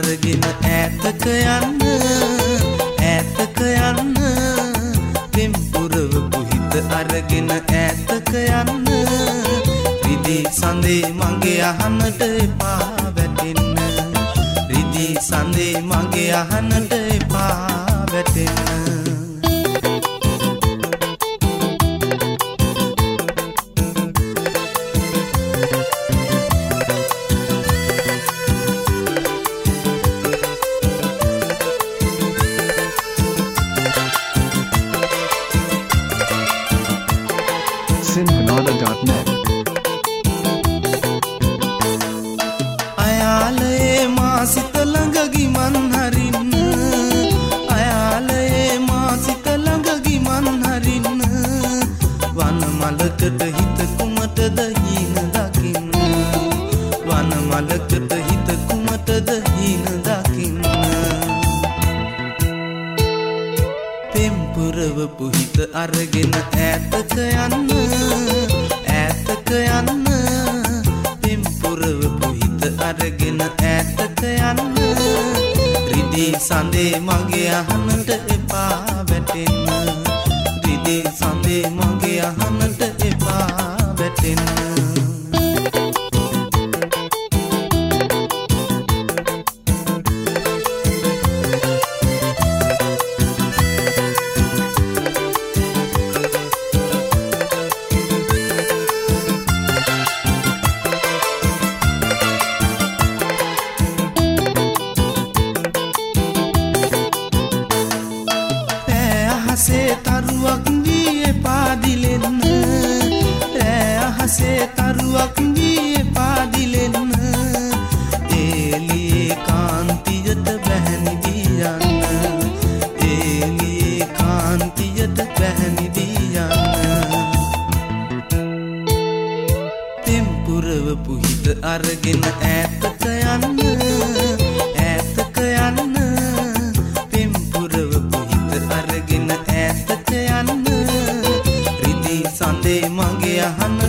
අරගෙන ඈතක යන්න ඈතක යන්න පෙම්පුරව පුහිත අරගෙන ඈතක යන්න රිදී සඳේ මගේ අහන්නට එපා වැටෙන්න රිදී සඳේ මගේ අහන්නට එපා වැටෙන්න Sinmanada.net අයාලේ මා සිත ළඟ ගිමන් හරින්න අයාලේ මා සිත ළඟ ගිමන් හරින්න වන මලකට හිත කුමටද හීන දකින්න වන මලකට හිත කුමටද හීන දකින්න පෙම්පුරව පුහිත අරගෙන ඈතක යන්න ඈතක යන්න පෙම්පුරව පුහිත අරගෙන ඈතක යන්න රිදී සඳේ මගේ අහන්නට එපා වැටෙන්න රිදී සඳේ මගේ අහන්නට එපා වැටෙන්න අහසේ තරුවක් ගියේ පාදිලෙන්න රෑ අහසේ තරුවක් ගියේ පාදිලෙන්න එළියේ කාන්තියට බැහැනිදී යන්න එළියේ කාන්තියට බැහැනිදී යන්න පෙම්පුරව පුහිත අරගෙන ඈතක යන්න ඈතක යන්න පෙම්පුරව පුහිත අරගෙන ඈතක යන්න රිදී සඳේ මගේ අහන්න